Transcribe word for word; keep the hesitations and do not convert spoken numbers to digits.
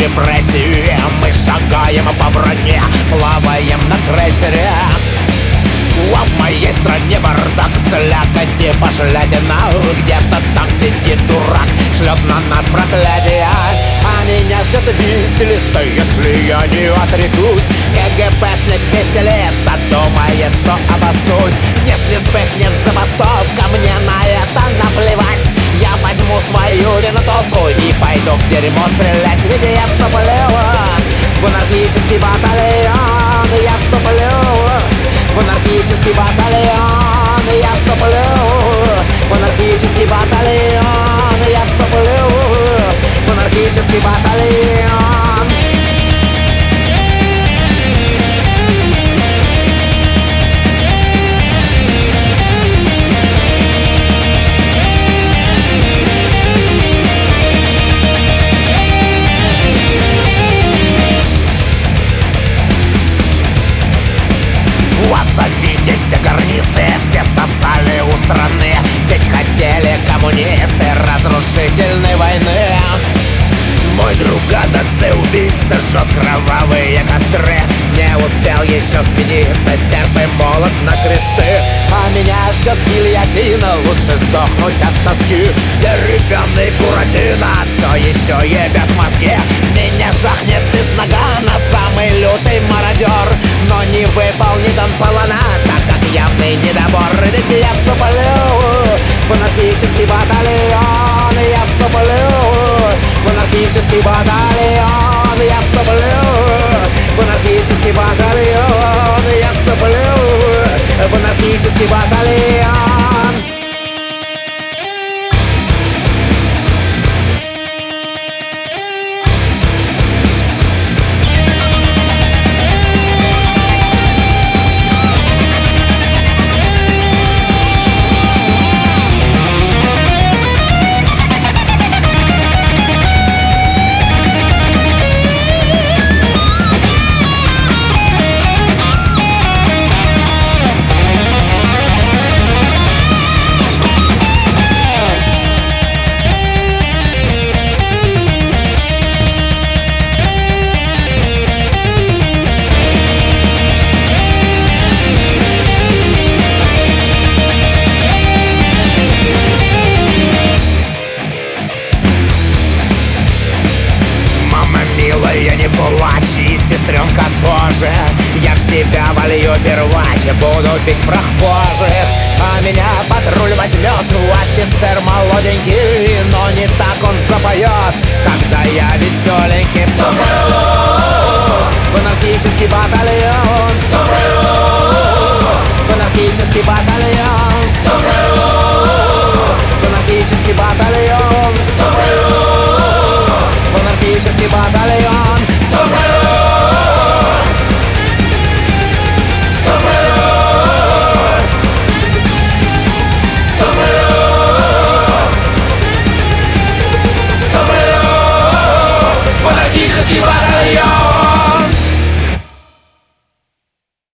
репрессии. Мы шагаем по броне, плаваем на крейсере. А в моей стране бардак, слякоть и пошлятина. Где-то там сидит дурак, шлет на нас проклятие. А меня ждет виселица, если я не отрекусь. КГБшник веселится, думает, что обоссусь. Если вспыхнет забастовка, мне на это наплевать. Я возьму свою винтовку и пойду в дерьмо стрелять. Ведь я вступлю в анархический батальон. Я вступлю в анархический батальон. Я вступлю в анархический батальон. Я вступлю в анархический батальон. Отзовитесь, гарнисты, все сосали у страны. Ведь хотели коммунисты разрушительной войны. Мой друг гадаться убийца жжет кровавые костры. Не успел еще смениться серп и молот на кресты. А меня ждет гильотина, лучше сдохнуть от тоски. Деревянный Буратино все еще ебет мозги. Меня жахнет из нагана самый лютый мародер. Но не выполнит он плана, так как явный недобор. Ведь я вступлю в анархический батальон. Я вступлю в анархический батальон. Я вступлю в анархический батальон. Я вступлю в анархический батальон. Милая, не плачь, и сестренка тоже. Я в себя волью первач, буду бить прохожих. А меня патруль возьмет, офицер молоденький. Но не так он запоет, когда я веселенький. Вступлю в анархический батальон. Вступлю